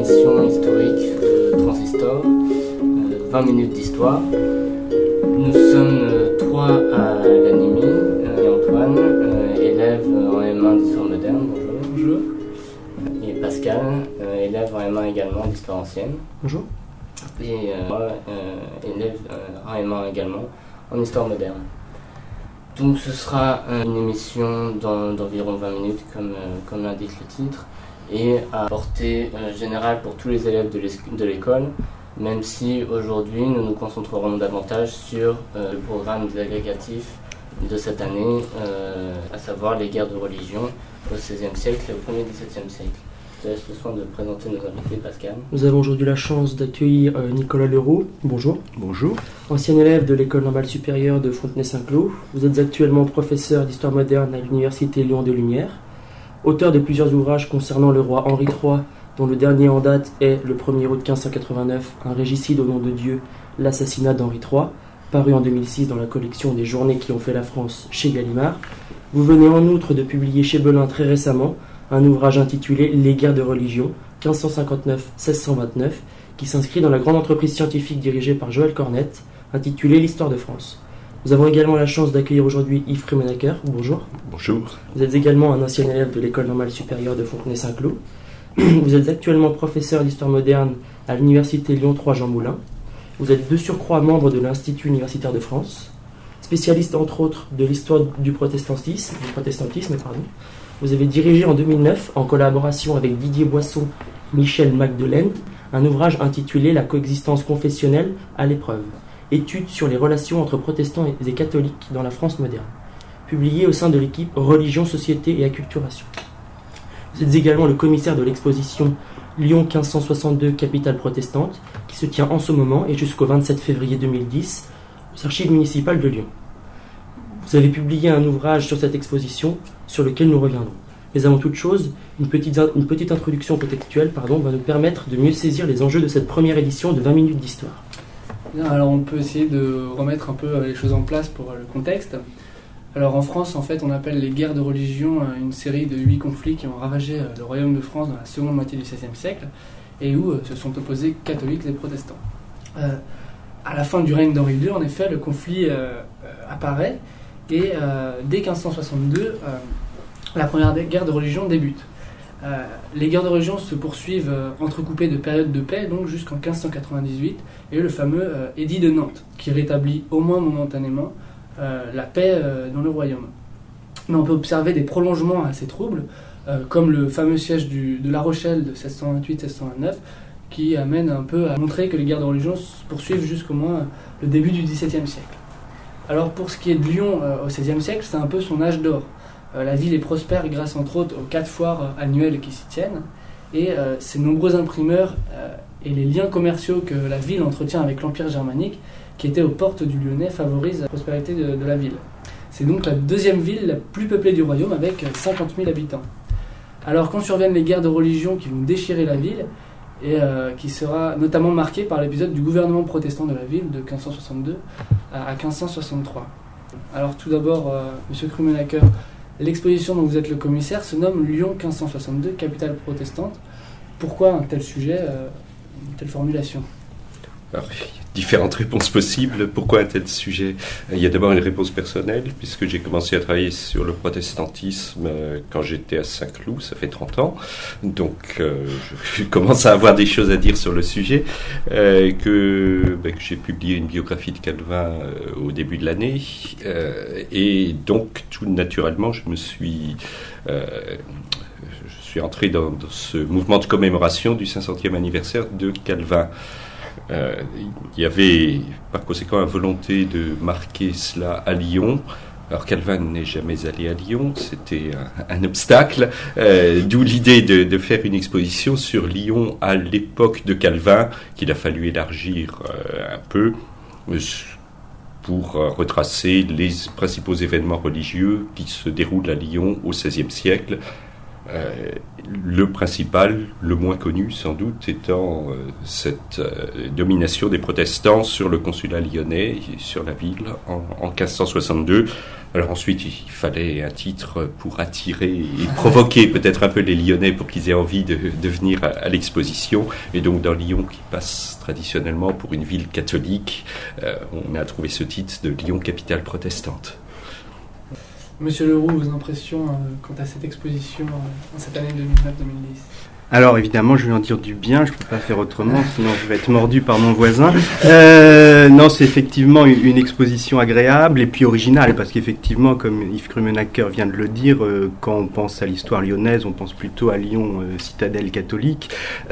émission historique de Transistor, 20 minutes d'histoire. Nous sommes trois à l'animer, et Antoine, élève en M1 d'histoire moderne, bonjour. Et Pascal, élève en M1 également d'histoire ancienne. Bonjour. Et moi, élève en M1 également en histoire moderne. Donc ce sera une émission d'environ 20 minutes comme l'indique le titre et à portée générale pour tous les élèves de l'école, même si aujourd'hui nous nous concentrerons davantage sur le programme des agrégatifs de cette année, à savoir les guerres de religion au XVIe siècle et au 1er XVIIe siècle. Je te laisse le soin de présenter nos invités, Pascal. Nous avons aujourd'hui la chance d'accueillir Nicolas Leroux. Bonjour. Bonjour. Ancien élève de l'école normale supérieure de Fontenay-Saint-Cloud. Vous êtes actuellement professeur d'histoire moderne à l'université Lyon de Lumière. Auteur de plusieurs ouvrages concernant le roi Henri III, dont le dernier en date est le 1er août 1589, un régicide au nom de Dieu, l'assassinat d'Henri III, paru en 2006 dans la collection des journées qui ont fait la France chez Gallimard. Vous venez en outre de publier chez Belin très récemment un ouvrage intitulé Les guerres de religion, 1559-1629, qui s'inscrit dans la grande entreprise scientifique dirigée par Joël Cornette, intitulée L'Histoire de France. Nous avons également la chance d'accueillir aujourd'hui Yves Krummenacker. Bonjour. Bonjour. Vous êtes également un ancien élève de l'école normale supérieure de Fontenay-Saint-Cloud. Vous êtes actuellement professeur d'histoire moderne à l'université Lyon 3 Jean Moulin. Vous êtes de surcroît membre de l'Institut universitaire de France, spécialiste entre autres de l'histoire du protestantisme. Vous avez dirigé en 2009, en collaboration avec Didier Boisson, Michel Magdelaine, un ouvrage intitulé La coexistence confessionnelle à l'épreuve, étude sur les relations entre protestants et catholiques dans la France moderne, publié au sein de l'équipe Religion, Société et Acculturation. Vous êtes également le commissaire de l'exposition Lyon 1562, capitale protestante, qui se tient en ce moment et jusqu'au 27 février 2010 aux archives municipales de Lyon. Vous avez publié un ouvrage sur cette exposition sur lequel nous reviendrons. Mais avant toute chose, une petite introduction contextuelle va nous permettre de mieux saisir les enjeux de cette première édition de 20 minutes d'histoire. Bien, alors on peut essayer de remettre un peu les choses en place pour le contexte. Alors en France, en fait, on appelle les guerres de religion une série de 8 conflits qui ont ravagé le royaume de France dans la seconde moitié du XVIe siècle et où se sont opposés catholiques et protestants. À la fin du règne d'Henri II, en effet, le conflit apparaît et dès 1562, la première guerre de religion débute. Les guerres de religion se poursuivent entrecoupées de périodes de paix, donc jusqu'en 1598, et le fameux édit de Nantes, qui rétablit au moins momentanément la paix dans le royaume. Mais on peut observer des prolongements assez troubles, comme le fameux siège de La Rochelle de 1628-1629, qui amène un peu à montrer que les guerres de religion se poursuivent jusqu'au moins le début du XVIIe siècle. Alors pour ce qui est de Lyon au XVIe siècle, c'est un peu son âge d'or. La ville est prospère grâce entre autres aux 4 foires annuelles qui s'y tiennent, et ses nombreux imprimeurs et les liens commerciaux que la ville entretient avec l'Empire germanique, qui était aux portes du Lyonnais, favorisent la prospérité de la ville. C'est donc la deuxième ville la plus peuplée du royaume avec 50 000 habitants. Alors quand surviennent les guerres de religion qui vont déchirer la ville, et qui sera notamment marquée par l'épisode du gouvernement protestant de la ville de 1562 à 1563. Alors tout d'abord, Monsieur Krummenacker, l'exposition dont vous êtes le commissaire se nomme Lyon 1562, capitale protestante. Pourquoi un tel sujet, une telle formulation ? Alors, il y a différentes réponses possibles. Pourquoi un tel sujet ? Il y a d'abord une réponse personnelle, puisque j'ai commencé à travailler sur le protestantisme quand j'étais à Saint-Cloud, ça fait 30 ans. Donc, je commence à avoir des choses à dire sur le sujet. Que j'ai publié une biographie de Calvin au début de l'année. Et donc, tout naturellement, je suis entré dans ce mouvement de commémoration du 500e anniversaire de Calvin. Il y avait par conséquent la volonté de marquer cela à Lyon. Alors Calvin n'est jamais allé à Lyon, c'était un obstacle, d'où l'idée de faire une exposition sur Lyon à l'époque de Calvin, qu'il a fallu élargir un peu pour retracer les principaux événements religieux qui se déroulent à Lyon au XVIe siècle, Le principal, le moins connu sans doute, étant cette domination des protestants sur le consulat lyonnais, sur la ville, en 1562. Alors ensuite, il fallait un titre pour attirer et provoquer peut-être un peu les Lyonnais pour qu'ils aient envie de venir à l'exposition. Et donc dans Lyon, qui passe traditionnellement pour une ville catholique, on a trouvé ce titre de Lyon, capitale protestante. Monsieur Leroux, vos impressions quant à cette exposition en cette année 2009-2010 ? Alors évidemment, je vais en dire du bien, je ne peux pas faire autrement, sinon je vais être mordu par mon voisin. Non, c'est effectivement une exposition agréable et puis originale, parce qu'effectivement, comme Yves Krummenacher vient de le dire, quand on pense à l'histoire lyonnaise, on pense plutôt à Lyon, citadelle catholique,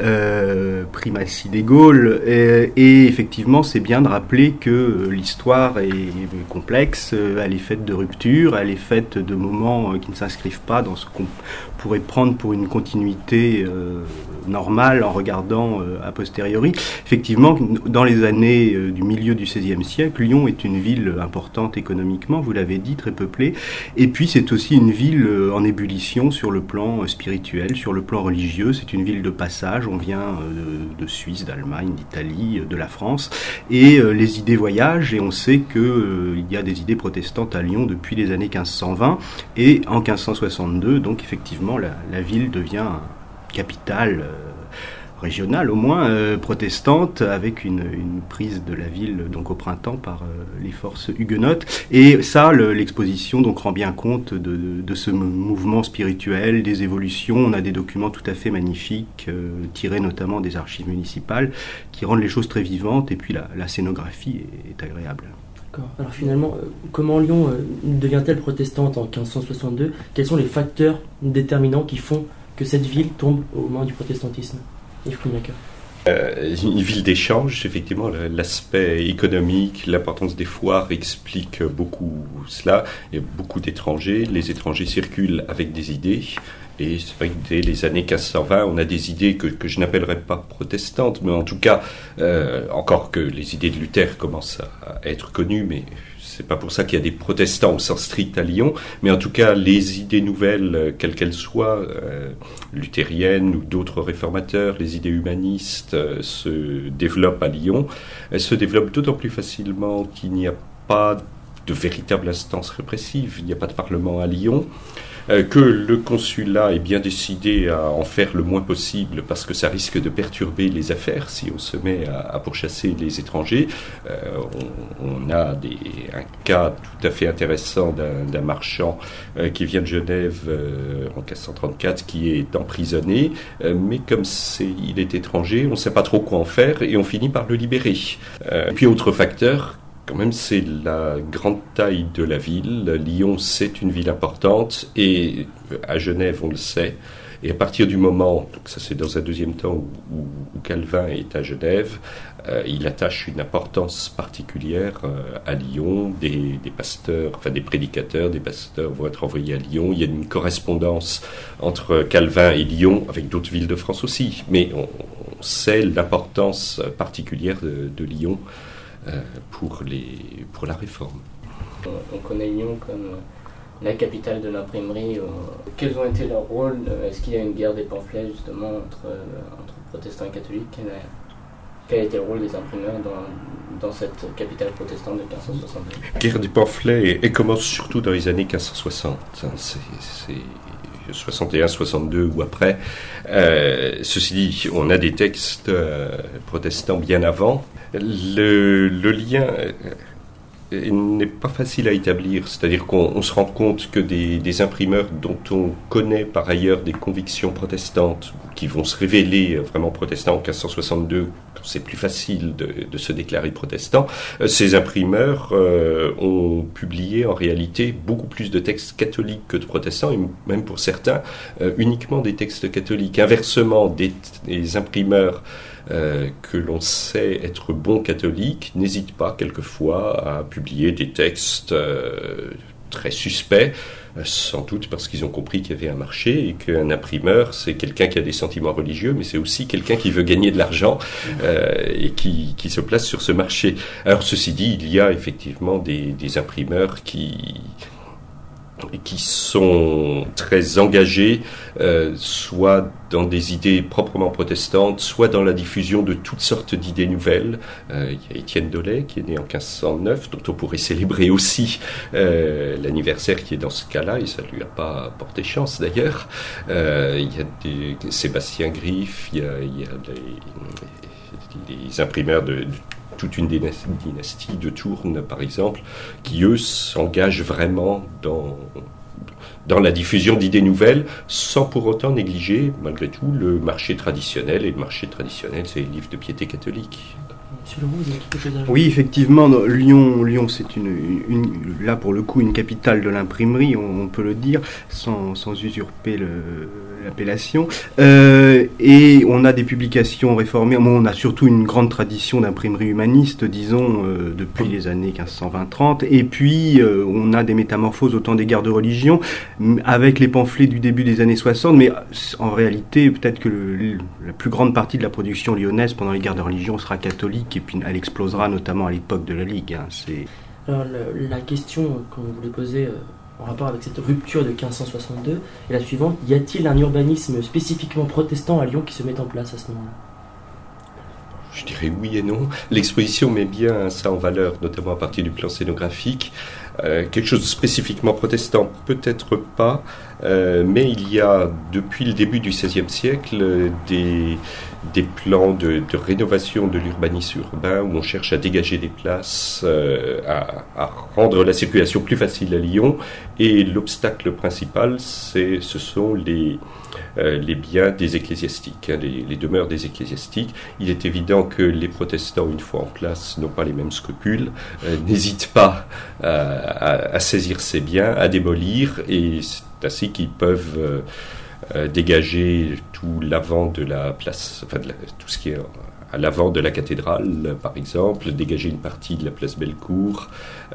primatie des Gaules, et effectivement, c'est bien de rappeler que l'histoire est complexe, elle est faite de ruptures, elle est faite de moments qui ne s'inscrivent pas dans ce qu'on pourrait prendre pour une continuité normale en regardant a posteriori. Effectivement, dans les années du milieu du XVIe siècle, Lyon est une ville importante économiquement, vous l'avez dit, très peuplée, et puis c'est aussi une ville en ébullition sur le plan spirituel, sur le plan religieux. C'est une ville de passage, on vient de Suisse, d'Allemagne, d'Italie, de la France, et les idées voyagent, et on sait qu'il y a des idées protestantes à Lyon depuis les années 1520, et en 1562, donc effectivement, la ville devient capitale régionale au moins protestante, avec une prise de la ville donc au printemps par les forces huguenotes, et ça l'exposition donc rend bien compte de ce mouvement spirituel, des évolutions. On a des documents tout à fait magnifiques tirés notamment des archives municipales qui rendent les choses très vivantes, et puis la scénographie est agréable. D'accord. Alors finalement, comment Lyon devient-elle protestante en 1562 ? Quels sont les facteurs déterminants qui font que cette ville tombe aux mains du protestantisme ? Yves Krummenacher. Une ville d'échange, effectivement, l'aspect économique, l'importance des foires explique beaucoup cela. Il y a beaucoup d'étrangers, les étrangers circulent avec des idées, et c'est vrai que dès les années 1520, on a des idées que je n'appellerais pas protestantes, mais en tout cas, encore que les idées de Luther commencent à être connues, mais c'est pas pour ça qu'il y a des protestants au sens strict à Lyon, mais en tout cas, les idées nouvelles, quelles qu'elles soient, luthériennes ou d'autres réformateurs, les idées humanistes se développent à Lyon. Elles se développent d'autant plus facilement qu'il n'y a pas de véritable instance répressive, il n'y a pas de parlement à Lyon, que le consulat est bien décidé à en faire le moins possible parce que ça risque de perturber les affaires si on se met à pourchasser les étrangers. On a un cas tout à fait intéressant d'un marchand qui vient de Genève en 1534 qui est emprisonné, mais comme il est étranger, on ne sait pas trop quoi en faire et on finit par le libérer. Et puis autre facteur, quand même, c'est la grande taille de la ville. Lyon, c'est une ville importante, et à Genève, on le sait. Et à partir du moment, donc ça c'est dans un deuxième temps, où Calvin est à Genève, il attache une importance particulière à Lyon. Des pasteurs, enfin des prédicateurs, des pasteurs vont être envoyés à Lyon. Il y a une correspondance entre Calvin et Lyon, avec d'autres villes de France aussi. Mais on sait l'importance particulière de Lyon pour la réforme. On connaît Lyon comme la capitale de l'imprimerie. Quels ont été leurs rôles ? Est-ce qu'il y a une guerre des pamphlets justement entre protestants et catholiques ? Quel a été le rôle des imprimeurs dans cette capitale protestante de 1562 ? La guerre des pamphlets elle commence surtout dans les années 1560. C'est 61, 62 ou après. Ceci dit, on a des textes protestants bien avant. Le lien n'est pas facile à établir, c'est-à-dire qu'on se rend compte que des imprimeurs dont on connaît par ailleurs des convictions protestantes, qui vont se révéler vraiment protestants en 1562, c'est plus facile de se déclarer protestant, ces imprimeurs ont publié en réalité beaucoup plus de textes catholiques que de protestants, et même pour certains, uniquement des textes catholiques. Inversement, des imprimeurs que l'on sait être bons catholiques n'hésitent pas quelquefois à publier des textes très suspects, sans doute parce qu'ils ont compris qu'il y avait un marché et qu'un imprimeur, c'est quelqu'un qui a des sentiments religieux, mais c'est aussi quelqu'un qui veut gagner de l'argent et qui se place sur ce marché. Alors ceci dit, il y a effectivement des imprimeurs qui qui sont très engagés, soit dans des idées proprement protestantes, soit dans la diffusion de toutes sortes d'idées nouvelles. Il y a Étienne Dolet, qui est né en 1509, dont on pourrait célébrer aussi l'anniversaire, qui est dans ce cas-là, et ça ne lui a pas porté chance d'ailleurs. Il y a Sébastien Griffe, il y a les imprimeurs de toute une dynastie de Tourne, par exemple, qui, eux, s'engagent vraiment dans la diffusion d'idées nouvelles, sans pour autant négliger, malgré tout, le marché traditionnel. Et le marché traditionnel, c'est les livres de piété catholique. Monsieur Leroux, vous avez quelque chose à ajouter ? Oui, effectivement, Lyon, c'est là pour le coup une capitale de l'imprimerie, on peut le dire, sans usurper l'appellation. Et on a des publications réformées. Bon, on a surtout une grande tradition d'imprimerie humaniste, disons, depuis les années 1520-30. Et puis, on a des métamorphoses au temps des guerres de religion, avec les pamphlets du début des années 60. Mais en réalité, peut-être que la plus grande partie de la production lyonnaise pendant les guerres de religion sera catholique. Et puis elle explosera notamment à l'époque de la Ligue. Alors la question qu'on voulait poser en rapport avec cette rupture de 1562 est la suivante. Y a-t-il un urbanisme spécifiquement protestant à Lyon qui se met en place à ce moment-là ? Je dirais oui et non. L'exposition met bien ça en valeur, notamment à partir du plan scénographique. Quelque chose de spécifiquement protestant, peut-être pas, mais il y a, depuis le début du XVIe siècle, des plans de rénovation de l'urbanisme urbain où on cherche à dégager des places, à rendre la circulation plus facile à Lyon. Et l'obstacle principal, ce sont les biens des ecclésiastiques, les demeures des ecclésiastiques. Il est évident que les protestants, une fois en place, n'ont pas les mêmes scrupules, n'hésitent pas à saisir ces biens, à démolir, et c'est ainsi qu'ils peuvent dégager tout l'avant de la place, tout ce qui est à l'avant de la cathédrale, par exemple, dégager une partie de la place Bellecour.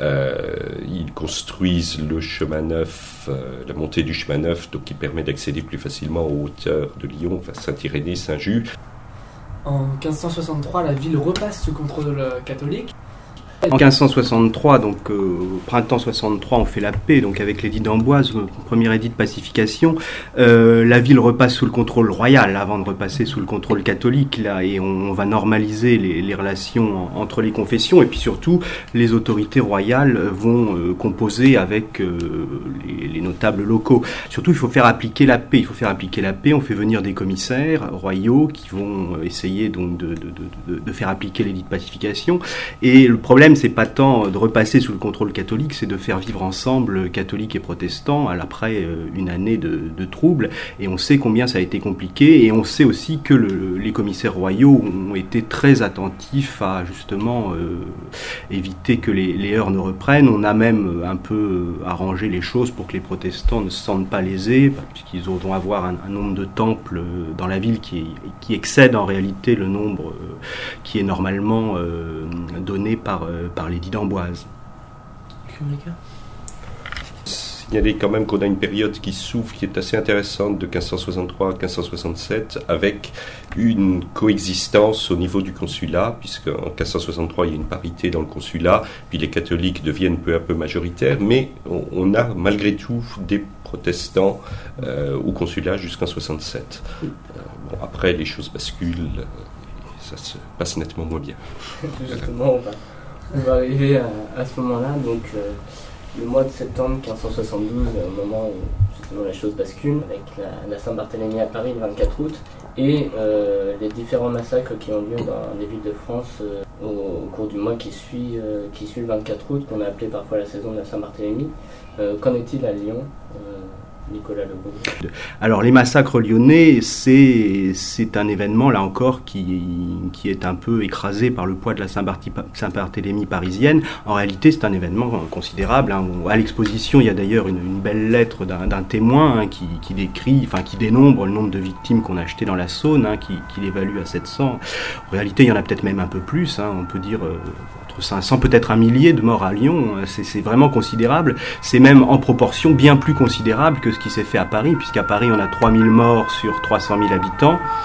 Ils construisent le chemin neuf, la montée du chemin neuf, donc qui permet d'accéder plus facilement aux hauteurs de Lyon, Saint-Irénée, Saint-Just. En 1563, la ville repasse sous contrôle catholique. En 1563, donc au printemps 63, on fait la paix, donc avec l'édit d'Amboise, le premier édit de pacification. La ville repasse sous le contrôle royal avant de repasser sous le contrôle catholique, là, et on va normaliser les relations entre les confessions, et puis surtout, les autorités royales vont composer avec les notables locaux. Surtout, il faut faire appliquer la paix. On fait venir des commissaires royaux qui vont essayer donc de faire appliquer l'édit de pacification. Et le problème, c'est pas tant de repasser sous le contrôle catholique, c'est de faire vivre ensemble catholiques et protestants après une année de troubles. Et on sait combien ça a été compliqué, et on sait aussi que les commissaires royaux ont été très attentifs à justement éviter que les heurts ne reprennent. On a même un peu arrangé les choses pour que les protestants ne se sentent pas lésés, puisqu'ils vont avoir un nombre de temples dans la ville qui excède en réalité le nombre qui est normalement donné par l'édit d'Amboise. Signaler quand même qu'on a une période qui s'ouvre, qui est assez intéressante, de 1563 à 1567, avec une coexistence au niveau du consulat, puisqu'en 1563, il y a une parité dans le consulat, puis les catholiques deviennent peu à peu majoritaires, mais on a malgré tout des protestants au consulat jusqu'en 67. Après, les choses basculent, ça se passe nettement moins bien. Justement, on va arriver à ce moment-là, donc le mois de septembre 1572, au moment où justement la chose bascule, avec la Saint-Barthélemy à Paris le 24 août, et les différents massacres qui ont lieu dans les villes de France au cours du mois qui suit le 24 août, qu'on a appelé parfois la saison de la Saint-Barthélemy. Qu'en est-il à Lyon, Nicolas Lebeau? Alors les massacres lyonnais, c'est un événement là encore qui est un peu écrasé par le poids de la Saint-Barthélemy parisienne. En réalité, c'est un événement considérable. À l'exposition, il y a d'ailleurs une belle lettre d'un témoin qui dénombre le nombre de victimes qu'on a achetées dans la Saône, qui l'évalue à 700. En réalité, il y en a peut-être même un peu plus. On peut dire entre 500, peut-être 1 millier de morts à Lyon. C'est vraiment considérable. C'est même en proportion bien plus considérable que ce qui s'est fait à Paris, puisqu'à Paris, on a 3000 morts sur 300 000 habitants.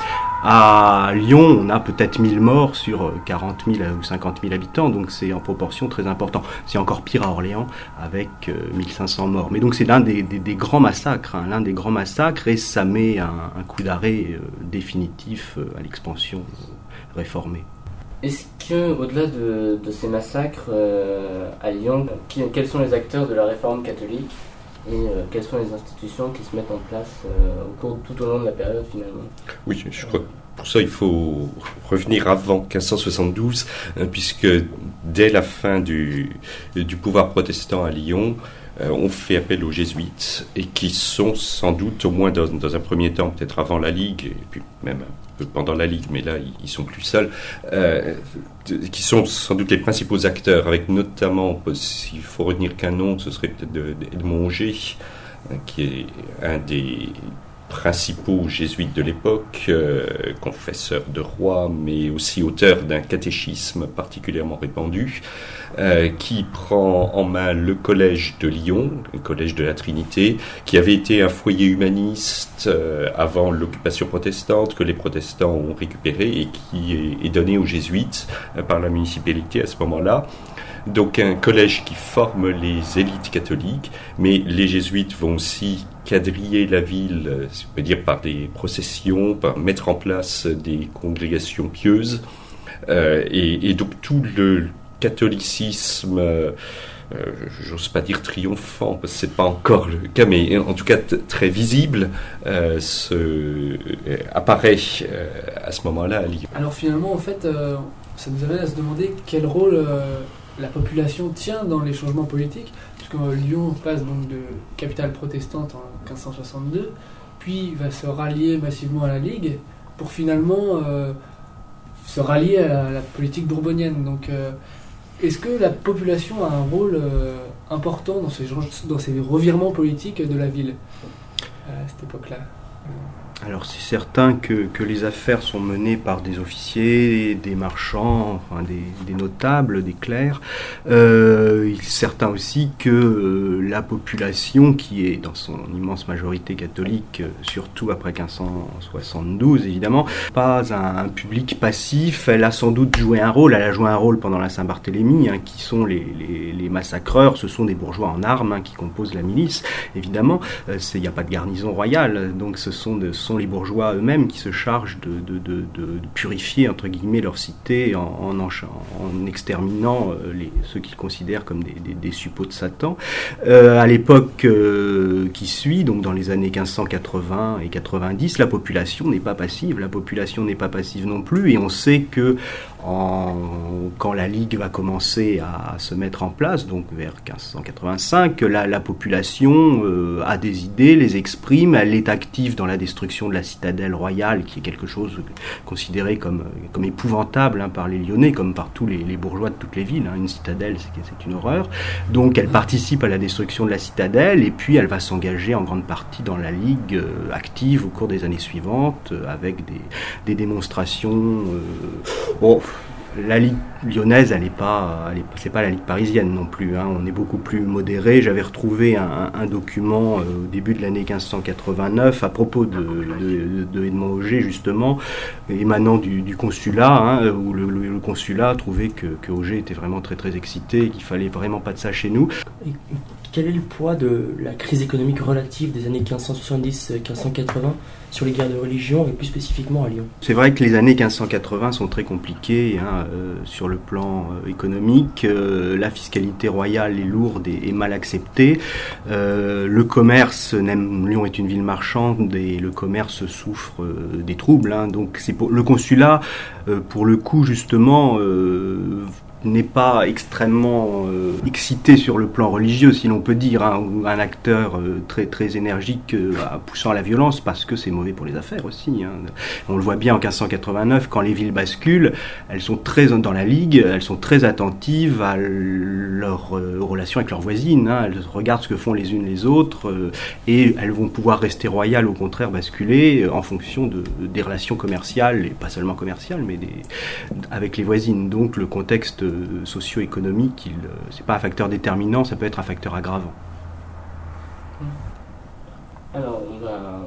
À Lyon, on a peut-être 1000 morts sur 40 000 ou 50 000 habitants, donc c'est en proportion très important. C'est encore pire à Orléans, avec 1500 morts. Mais donc c'est l'un des grands massacres, l'un des grands massacres, et ça met un coup d'arrêt définitif à l'expansion réformée. Est-ce que, au-delà de ces massacres à Lyon, quels sont les acteurs de la réforme catholique et quelles sont les institutions qui se mettent en place tout au long de la période finalement? Oui, je crois que pour ça il faut revenir avant 1572, puisque dès la fin du pouvoir protestant à Lyon, on fait appel aux jésuites, et qui sont sans doute, au moins dans un premier temps, peut-être avant la Ligue, et puis même un peu pendant la Ligue, mais là ils sont plus seuls, qui sont sans doute les principaux acteurs, avec notamment, s'il faut retenir qu'un nom, ce serait peut-être d'Edmond Auger, qui est un des principaux jésuites de l'époque, confesseur de roi, mais aussi auteur d'un catéchisme particulièrement répandu, qui prend en main le collège de Lyon, le collège de la Trinité, qui avait été un foyer humaniste avant l'occupation protestante, que les protestants ont récupéré et qui est donné aux jésuites par la municipalité à ce moment-là. Donc un collège qui forme les élites catholiques, mais les jésuites vont aussi quadriller la ville, si on peut dire, par des processions, par mettre en place des congrégations pieuses, et donc tout le catholicisme, j'ose pas dire triomphant, parce que c'est pas encore le cas, mais en tout cas très visible, apparaît à ce moment-là à Lyon. Alors finalement, en fait, ça nous amène à se demander quel rôle la population tient dans les changements politiques, puisque Lyon passe donc de capitale protestante en 1562, puis va se rallier massivement à la Ligue, pour finalement se rallier à la politique bourbonienne. Donc est-ce que la population a un rôle important dans ces revirements politiques de la ville à cette époque-là? Alors c'est certain que les affaires sont menées par des officiers, des marchands, enfin des notables, des clercs. Il est certain aussi que la population, qui est dans son immense majorité catholique, surtout après 1572 évidemment, pas un public passif. Elle a sans doute joué un rôle, elle a joué un rôle pendant la Saint-Barthélemy, qui sont les massacreurs. Ce sont des bourgeois en armes qui composent la milice, évidemment. Il n'y a pas de garnison royale, donc ce sont les bourgeois eux-mêmes qui se chargent de purifier entre guillemets leur cité en exterminant ceux qu'ils considèrent comme des suppôts de Satan. À l'époque qui suit, donc dans les années 1580 et 90, la population n'est pas passive. La population n'est pas passive non plus, et on sait que quand la Ligue va commencer à se mettre en place, donc vers 1585, la population a des idées, les exprime, elle est active dans la destruction de la citadelle royale, qui est quelque chose considéré comme épouvantable par les Lyonnais, comme par tous les bourgeois de toutes les villes. Une citadelle, c'est une horreur. Donc elle participe à la destruction de la citadelle, et puis elle va s'engager en grande partie dans la Ligue active au cours des années suivantes, avec des démonstrations. La Ligue lyonnaise, c'est pas la Ligue parisienne non plus. On est beaucoup plus modéré. J'avais retrouvé un document au début de l'année 1589 à propos de Edmond Auger, justement, émanant du consulat, où le consulat trouvait que Auger était vraiment très très excité et qu'il fallait vraiment pas de ça chez nous. Et quel est le poids de la crise économique relative des années 1570-1580 sur les guerres de religion, et plus spécifiquement à Lyon? C'est vrai que les années 1580 sont très compliquées sur le plan économique. La fiscalité royale est lourde et mal acceptée. Le commerce, Lyon est une ville marchande, et le commerce souffre des troubles. Donc le consulat, pour le coup, justement, n'est pas extrêmement excité sur le plan religieux, si l'on peut dire, ou un acteur très très énergique poussant à la violence, parce que c'est mauvais pour les affaires aussi. On le voit bien en 1589, quand les villes basculent, elles sont très dans la Ligue, elles sont très attentives à leurs relations avec leurs voisines. Elles regardent ce que font les unes les autres, et elles vont pouvoir rester royales, au contraire basculer en fonction des relations commerciales, et pas seulement commerciales, mais avec les voisines. Donc le contexte socio-économique, c'est pas un facteur déterminant, ça peut être un facteur aggravant. Alors on va avancer.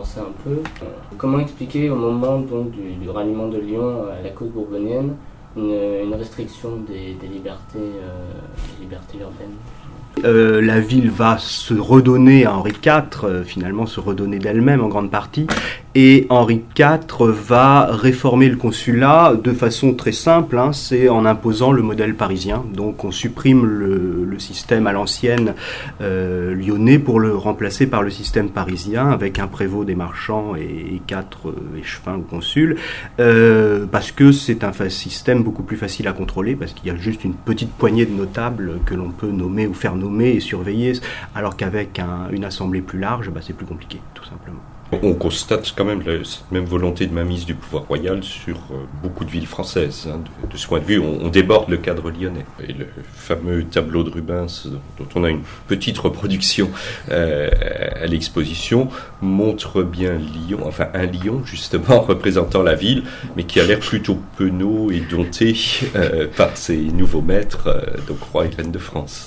avancer un peu. Comment expliquer au moment donc, du ralliement de Lyon à la côte bourbonienne une restriction des libertés urbaines? La ville va se redonner à Henri IV, finalement se redonner d'elle-même en grande partie, et Henri IV va réformer le consulat de façon très simple, c'est en imposant le modèle parisien. Donc on supprime le système à l'ancienne lyonnais pour le remplacer par le système parisien avec un prévôt des marchands et 4 échevins ou consuls, parce que c'est un système beaucoup plus facile à contrôler, parce qu'il y a juste une petite poignée de notables que l'on peut nommer ou faire nommer et surveiller, alors qu'avec une assemblée plus large, c'est plus compliqué, tout simplement. On constate quand même cette même volonté de mainmise du pouvoir royal sur beaucoup de villes françaises. De ce point de vue, on déborde le cadre lyonnais. Et le fameux tableau de Rubens, dont on a une petite reproduction à l'exposition, montre bien Lyon, enfin un lion justement représentant la ville, mais qui a l'air plutôt penaud et dompté par ses nouveaux maîtres, donc roi et reine de France.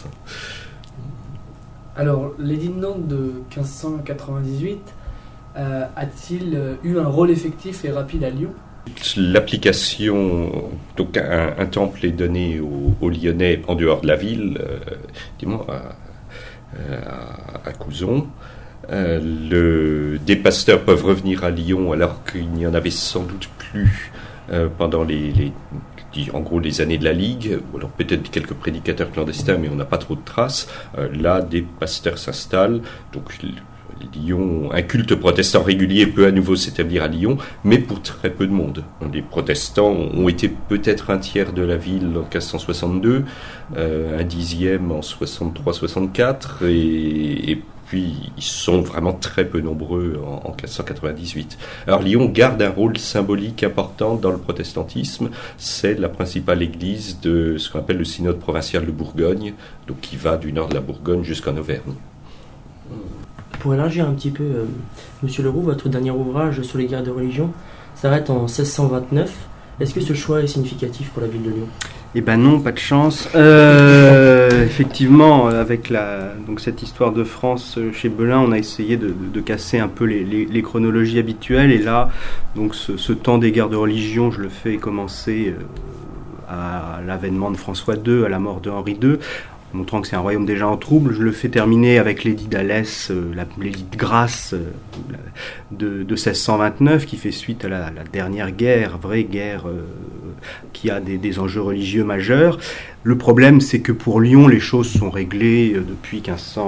Alors, l'édit de Nantes de 1598 a-t-il eu un rôle effectif et rapide à Lyon ? L'application, donc un temple est donné aux Lyonnais en dehors de la ville, à Couzon. Des pasteurs peuvent revenir à Lyon alors qu'il n'y en avait sans doute plus pendant en gros les années de la Ligue, ou alors peut-être quelques prédicateurs clandestins, mais on n'a pas trop de traces. Là, des pasteurs s'installent, donc Lyon, un culte protestant régulier peut à nouveau s'établir à Lyon, mais pour très peu de monde. Les protestants ont été peut-être un tiers de la ville en 1562, un dixième en 63-64, et puis ils sont vraiment très peu nombreux en 1598. Alors Lyon garde un rôle symbolique important dans le protestantisme. C'est la principale église de ce qu'on appelle le synode provincial de Bourgogne, donc qui va du nord de la Bourgogne jusqu'en Auvergne. Pour élargir un petit peu, Monsieur Leroux, votre dernier ouvrage sur les guerres de religion s'arrête en 1629. Est-ce que ce choix est significatif pour la ville de Lyon ? Eh ben non, pas de chance. Effectivement, avec donc cette histoire de France chez Belin, on a essayé de casser un peu les chronologies habituelles. Et là, donc ce temps des guerres de religion, je le fais commencer à l'avènement de François II, à la mort de Henri II, montrant que c'est un royaume déjà en trouble. Je le fais terminer avec l'édit d'Alès, l'édit de grâce de 1629, qui fait suite à la dernière guerre, vraie guerre, qui a des enjeux religieux majeurs. Le problème, c'est que pour Lyon, les choses sont réglées depuis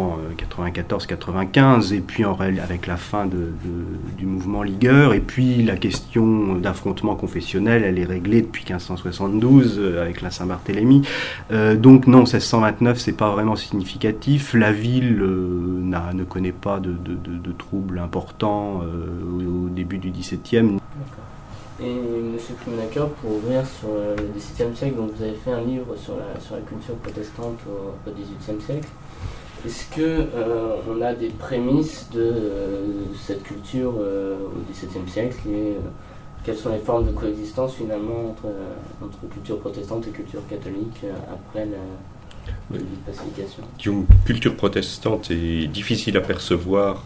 1594-95, et puis avec la fin du mouvement ligueur, et puis la question d'affrontement confessionnel, elle est réglée depuis 1572 avec la Saint-Barthélemy. Donc non, 1629, c'est pas vraiment significatif. La ville ne connaît pas de troubles importants au début du XVIIe. D'accord. Et M. Krummenacker, pour ouvrir sur le XVIIe siècle, donc vous avez fait un livre sur la culture protestante au XVIIIe siècle. Est-ce qu'on a des prémices de cette culture au XVIIe siècle et quelles sont les formes de coexistence finalement entre culture protestante et culture catholique après la pacification ? Une culture protestante est difficile à percevoir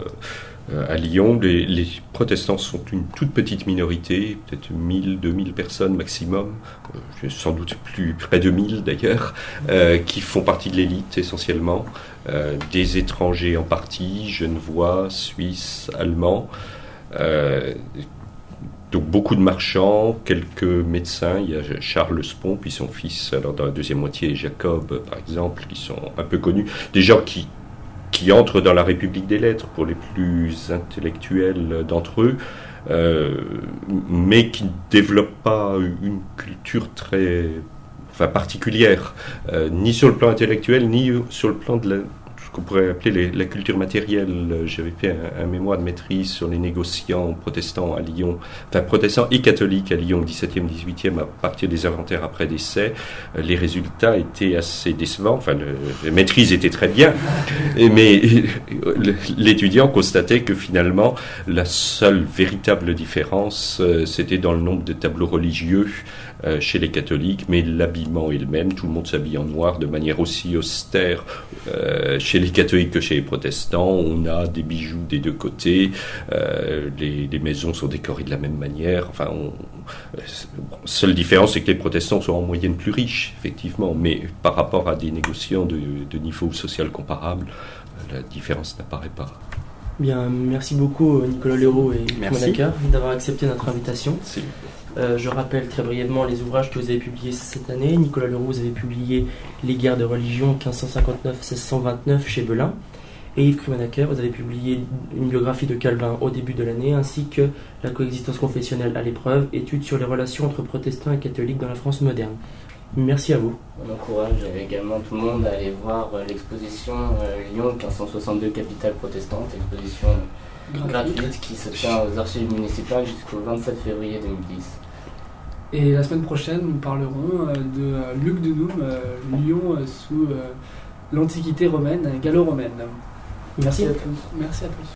à Lyon. Les protestants sont une toute petite minorité, peut-être 1000-2000 personnes maximum, sans doute plus près de 1000 d'ailleurs, qui font partie de l'élite essentiellement, des étrangers en partie, genevois, suisses, allemands, donc beaucoup de marchands, quelques médecins. Il y a Charles Spon, puis son fils, alors dans la deuxième moitié, Jacob par exemple, qui sont un peu connus, des gens qui entrent dans la République des lettres pour les plus intellectuels d'entre eux, mais qui ne développent pas une culture très particulière, ni sur le plan intellectuel, ni sur le plan de ce qu'on pourrait appeler la culture matérielle. J'avais fait un mémoire de maîtrise sur les négociants protestants à Lyon, protestants et catholiques à Lyon au XVIIe, XVIIIe, à partir des inventaires après décès. Les résultats étaient assez décevants. La maîtrise était très bien, mais l'étudiant constatait que finalement, la seule véritable différence, c'était dans le nombre de tableaux religieux chez les catholiques, mais l'habillement est le même. Tout le monde s'habille en noir de manière aussi austère chez chez les catholiques que chez les protestants. On a des bijoux des deux côtés, les maisons sont décorées de la même manière. Enfin, seule différence, c'est que les protestants sont en moyenne plus riches, effectivement, mais par rapport à des négociants de niveau social comparable, la différence n'apparaît pas. Bien, merci beaucoup Nicolas Leroux et Merci. Monaca d'avoir accepté notre invitation. C'est- Je rappelle très brièvement les ouvrages que vous avez publiés cette année. Nicolas Leroux, vous avez publié Les guerres de religion 1559-1629 chez Belin. Et Yves Krumanacker, vous avez publié une biographie de Calvin au début de l'année, ainsi que La coexistence confessionnelle à l'épreuve, étude sur les relations entre protestants et catholiques dans la France moderne. Merci à vous. On encourage également tout le monde à aller voir l'exposition Lyon 1562 capitale protestante, exposition gratuite qui se tient aux archives municipales jusqu'au 27 février 2010. Et la semaine prochaine, nous parlerons de Luc de Noum, Lyon sous l'Antiquité romaine, gallo-romaine. Merci. à tous. Merci à tous.